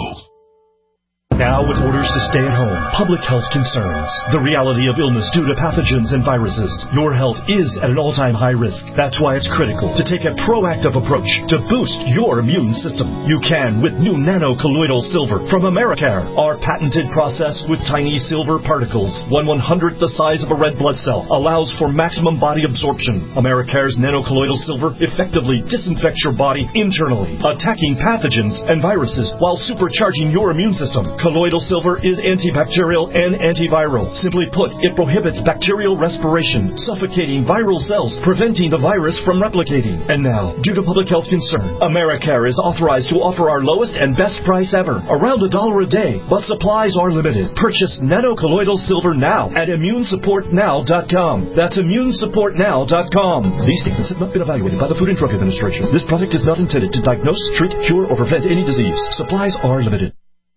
Speaker 22: Now with orders to stay at home, public health concerns, the reality of illness due to pathogens and viruses, your health is at an all-time high risk. That's why it's critical to take a proactive approach to boost your immune system. You can with new nano-colloidal silver from Americare, our patented process with tiny silver particles, one one-hundredth the size of a red blood cell, allows for maximum body absorption. Americare's nano-colloidal silver effectively disinfects your body internally, attacking pathogens and viruses while supercharging your immune system. Colloidal silver is antibacterial and antiviral. Simply put, it prohibits bacterial respiration, suffocating viral cells, preventing the virus from replicating. And now, due to public health concern, Americare is authorized to offer our lowest and best price ever, around a dollar a day, but supplies are limited. Purchase nano-colloidal silver now at immune support now dot com. That's immune support now dot com. These statements have not been evaluated by the Food and Drug Administration. This product is not intended to diagnose, treat, cure, or prevent any disease. Supplies are limited.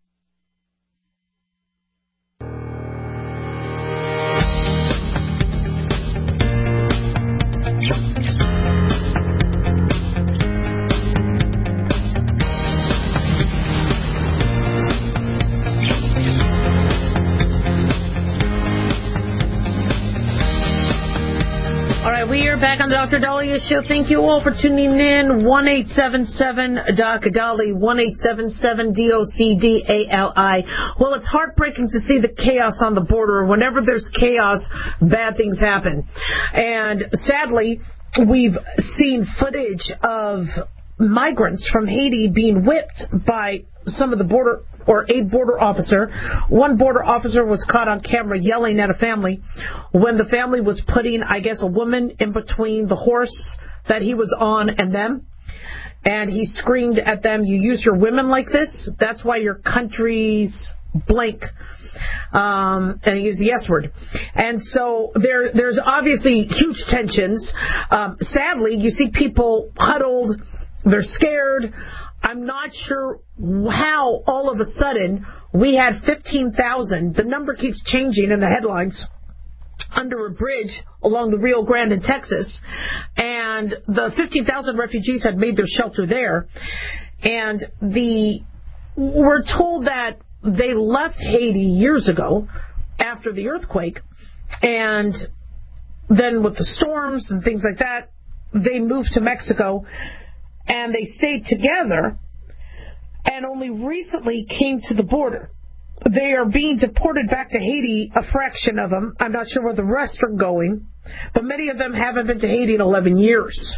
Speaker 5: Back on the Doctor Dahlia Show. Thank you all for tuning in. one eight seven seven D O C D A L I, one eight seven seven D O C D A L I. Well, it's heartbreaking to see the chaos on the border. Whenever there's chaos, bad things happen. And sadly, we've seen footage of migrants from Haiti being whipped by some of the border or a border officer. One border officer was caught on camera yelling at a family when the family was putting, I guess, a woman in between the horse that he was on and them. And he screamed at them, "You use your women like this? That's why your country's blank." Um, and he used the S word. And so there, there's obviously huge tensions. Um, sadly, you see people huddled. They're scared. I'm not sure how all of a sudden we had fifteen thousand. The number keeps changing in the headlines under a bridge along the Rio Grande in Texas. And the fifteen thousand refugees had made their shelter there. And the we're told that they left Haiti years ago after the earthquake. And then with the storms and things like that, they moved to Mexico. And they stayed together and only recently came to the border. They are being deported back to Haiti, a fraction of them. I'm not sure where the rest are going, but many of them haven't been to Haiti in eleven years.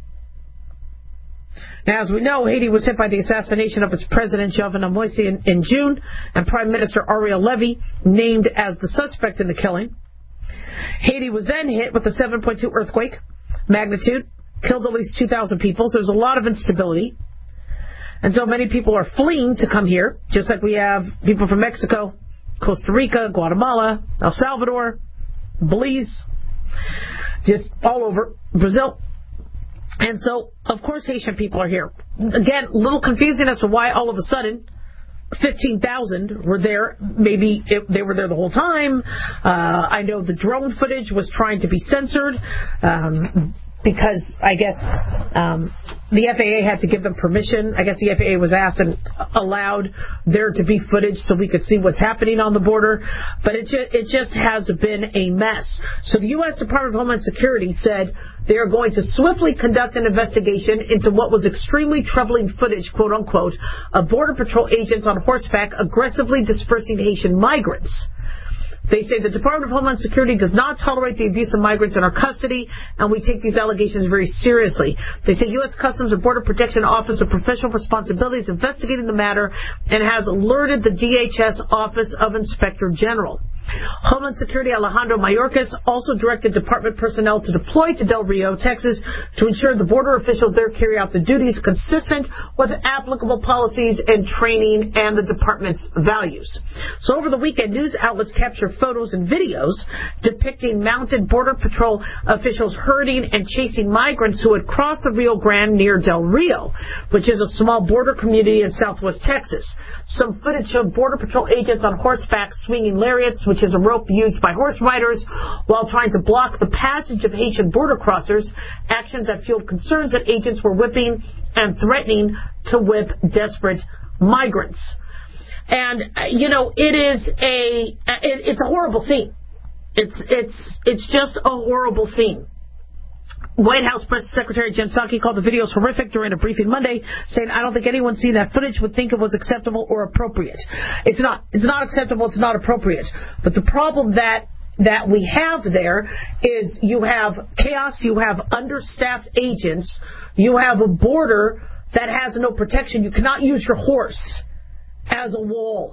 Speaker 5: Now, as we know, Haiti was hit by the assassination of its president, Jovenel Moïse, in, in June, and Prime Minister Ariel Levy named as the suspect in the killing. Haiti was then hit with a seven point two earthquake magnitude. Killed at least two thousand people, so there's a lot of instability. And so many people are fleeing to come here, just like we have people from Mexico, Costa Rica, Guatemala, El Salvador, Belize, just all over, Brazil. And so, of course, Haitian people are here. Again, a little confusing as to why all of a sudden fifteen thousand were there. Maybe it, they were there the whole time. Uh, I know the drone footage was trying to be censored. Um, Because I guess um, the F A A had to give them permission. I guess the F A A was asked and allowed there to be footage so we could see what's happening on the border. But it, ju- it just has been a mess. So the U S Department of Homeland Security said they are going to swiftly conduct an investigation into what was extremely troubling footage, quote unquote, of Border Patrol agents on horseback aggressively dispersing Haitian migrants. They say the Department of Homeland Security does not tolerate the abuse of migrants in our custody, and we take these allegations very seriously. They say U S Customs and Border Protection Office of Professional Responsibility is investigating the matter and has alerted the D H S Office of Inspector General. Homeland Security Alejandro Mayorkas also directed department personnel to deploy to Del Rio, Texas, to ensure the border officials there carry out the duties consistent with applicable policies and training and the department's values. So over the weekend, news outlets captured photos and videos depicting mounted Border Patrol officials herding and chasing migrants who had crossed the Rio Grande near Del Rio, which is a small border community in southwest Texas. Some footage showed Border Patrol agents on horseback swinging lariats, which is a rope used by horse riders, while trying to block the passage of Haitian border crossers, actions that fueled concerns that agents were whipping and threatening to whip desperate migrants. And, you know, it is a, it, it's a horrible scene. It's, it's, it's just a horrible scene. White House Press Secretary Jen Psaki called the videos horrific during a briefing Monday, saying, "I don't think anyone seeing that footage would think it was acceptable or appropriate." It's not. It's not acceptable. It's not appropriate. But the problem that that we have there is you have chaos. You have understaffed agents. You have a border that has no protection. You cannot use your horse as a wall.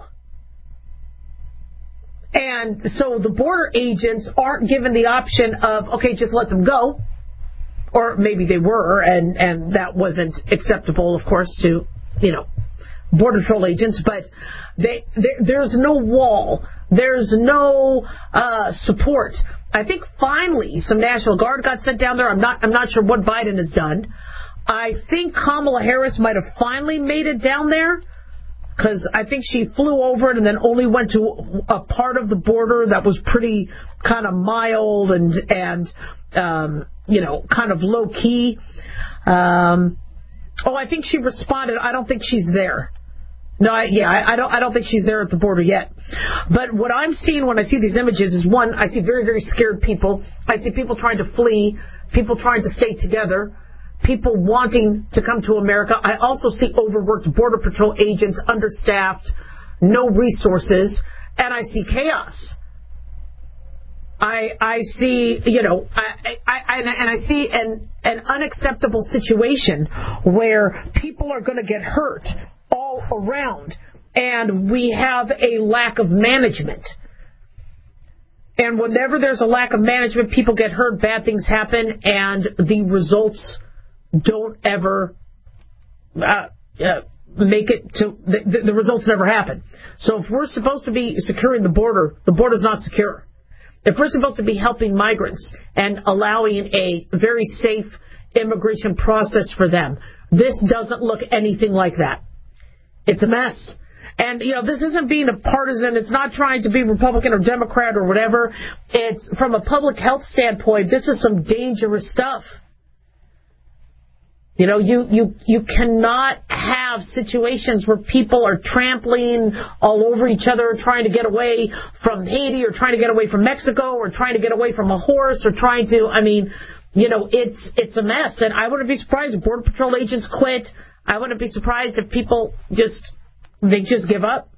Speaker 5: And so the border agents aren't given the option of, okay, just let them go. Or maybe they were, and, and that wasn't acceptable, of course, to, you know, Border Patrol agents. But they, they, there's no wall. There's no uh, support. I think finally some National Guard got sent down there. I'm not, I'm not sure what Biden has done. I think Kamala Harris might have finally made it down there, because I think she flew over it and then only went to a part of the border that was pretty kind of mild and, and um, you know, kind of low-key. Um, oh, I think she responded. I don't think she's there. No, I, yeah, I, I don't I don't think she's there at the border yet. But what I'm seeing when I see these images is, one, I see very, very scared people. I see people trying to flee, people trying to stay together, people wanting to come to America. I also see overworked Border Patrol agents, understaffed, no resources, and I see chaos. I I see, you know, I, I, I and I see an an unacceptable situation where people are going to get hurt all around, and we have a lack of management. And whenever there's a lack of management, people get hurt, bad things happen, and the results don't ever uh, uh, make it to the, the results never happen. So if we're supposed to be securing the border, the border's not secure. If we're supposed to be helping migrants and allowing a very safe immigration process for them, this doesn't look anything like that. It's a mess. And, you know, this isn't being a partisan. It's not trying to be Republican or Democrat or whatever. It's from a public health standpoint, this is some dangerous stuff. You know, you, you, you cannot have situations where people are trampling all over each other, trying to get away from Haiti or trying to get away from Mexico or trying to get away from a horse or trying to, I mean, you know, it's, it's a mess. And I wouldn't be surprised if Border Patrol agents quit. I wouldn't be surprised if people just, they just give up.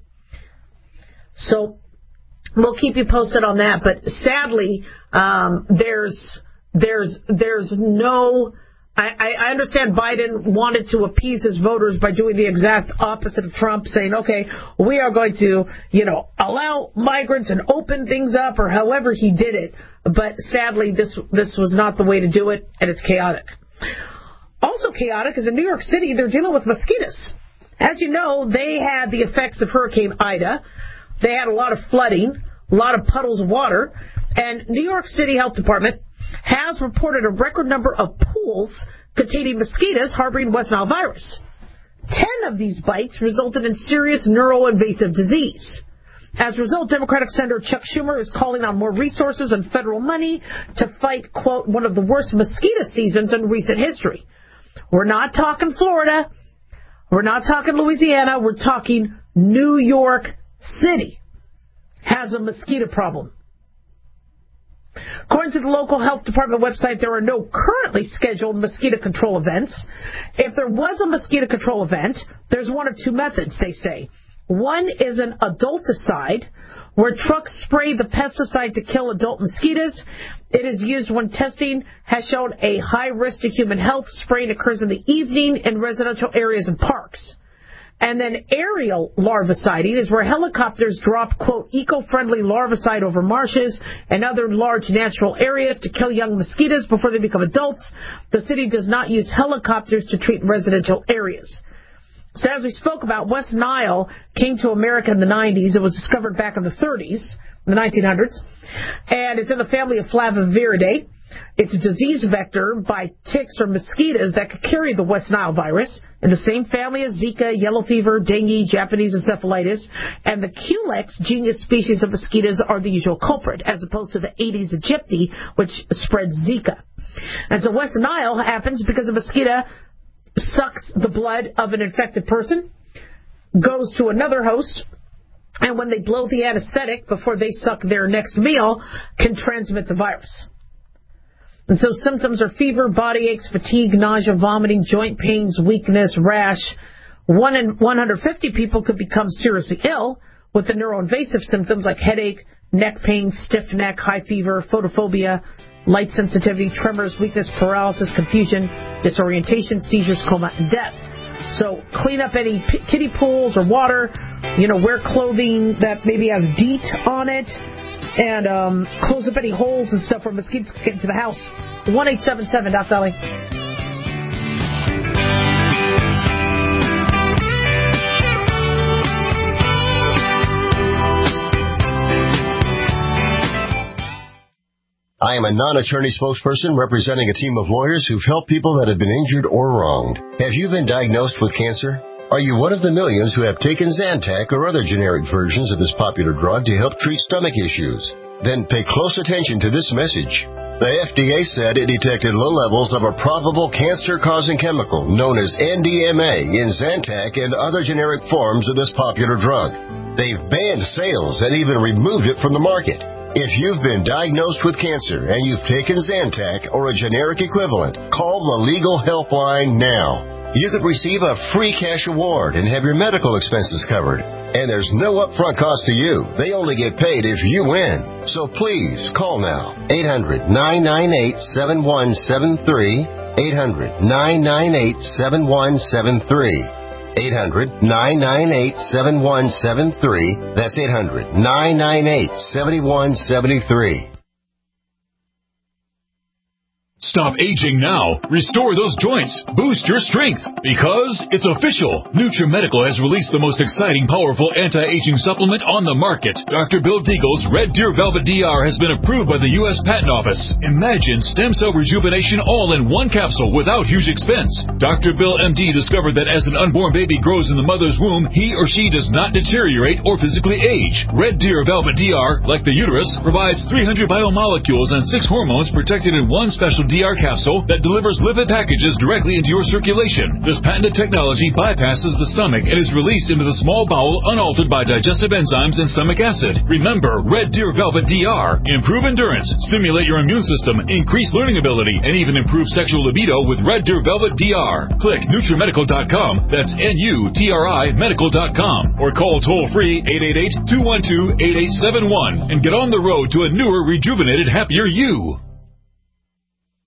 Speaker 5: So we'll keep you posted on that. But sadly, um, there's, there's, there's no, I, I understand Biden wanted to appease his voters by doing the exact opposite of Trump, saying, okay, we are going to, you know, allow migrants and open things up, or however he did it. But sadly, this this was not the way to do it, and it's chaotic. Also chaotic is in New York City, they're dealing with mosquitoes. As you know, they had the effects of Hurricane Ida. They had a lot of flooding, a lot of puddles of water, and New York City Health Department has reported a record number of pools containing mosquitoes harboring West Nile virus. Ten of these bites resulted in serious neuroinvasive disease. As a result, Democratic Senator Chuck Schumer is calling on more resources and federal money to fight, quote, one of the worst mosquito seasons in recent history. We're not talking Florida. We're not talking Louisiana. We're talking New York City has a mosquito problem. According to the local health department website, there are no currently scheduled mosquito control events. If there was a mosquito control event, there's one of two methods, they say. One is an adulticide, where trucks spray the pesticide to kill adult mosquitoes. It is used when testing has shown a high risk to human health. Spraying occurs in the evening in residential areas and parks. And then aerial larviciding is where helicopters drop, quote, eco-friendly larvicide over marshes and other large natural areas to kill young mosquitoes before they become adults. The city does not use helicopters to treat residential areas. So as we spoke about, West Nile came to America in the nineties. It was discovered back in the thirties, in the nineteen hundreds. And it's in the family of Flaviviridae. It's a disease vector by ticks or mosquitoes that could carry the West Nile virus, in the same family as Zika, yellow fever, dengue, Japanese encephalitis, and the Culex genus species of mosquitoes are the usual culprit, as opposed to the Aedes aegypti, which spreads Zika. And so West Nile happens because a mosquito sucks the blood of an infected person, goes to another host, and when they blow the anesthetic before they suck their next meal, can transmit the virus. And so symptoms are fever, body aches, fatigue, nausea, vomiting, joint pains, weakness, rash. One in one hundred fifty people could become seriously ill with the neuroinvasive symptoms like headache, neck pain, stiff neck, high fever, photophobia, light sensitivity, tremors, weakness, paralysis, confusion, disorientation, seizures, coma, and death. So clean up any p- kiddie pools or water. You know, wear clothing that maybe has DEET on it. And um, close up any holes and stuff where mosquitoes can get into the house. one eight seven seven Doc Dolly.
Speaker 1: I am a non-attorney spokesperson representing a team of lawyers who've helped people that have been injured or wronged. Have you been diagnosed with cancer? Are you one of the millions who have taken Zantac or other generic versions of this popular drug to help treat stomach issues? Then pay close attention to this message. The F D A said it detected low levels of a probable cancer-causing chemical known as N D M A in Zantac and other generic forms of this popular drug. They've banned sales and even removed it from the market. If you've been diagnosed with cancer and you've taken Zantac or a generic equivalent, call the Legal Helpline now. You could receive a free cash award and have your medical expenses covered. And there's no upfront cost to you. They only get paid if you win. So please call now. eight hundred, nine nine eight, seven one seven three. eight hundred, nine nine eight, seven one seven three. eight hundred, nine nine eight, seven one seven three. That's eight hundred, nine nine eight, seven one seven three.
Speaker 14: Stop aging now. Restore those joints. Boost your strength. Because it's official. NutriMedical has released the most exciting, powerful anti-aging supplement on the market. Doctor Bill Deagle's Red Deer Velvet D R has been approved by the U S Patent Office. Imagine stem cell rejuvenation all in one capsule without huge expense. Doctor Bill M D discovered that as an unborn baby grows in the mother's womb, he or she does not deteriorate or physically age. Red Deer Velvet D R, like the uterus, provides three hundred biomolecules and six hormones protected in one special D R capsule that delivers lipid packages directly into your circulation. This patented technology bypasses the stomach and is released into the small bowel unaltered by digestive enzymes and stomach acid. Remember, Red Deer Velvet D R. Improve endurance, stimulate your immune system, increase learning ability, and even improve sexual libido with Red Deer Velvet D R. Click NutriMedical dot com, that's N U T R I medical dot com, or call toll-free eight eight eight, two one two, eight eight seven one and get on the road to a newer, rejuvenated, happier you.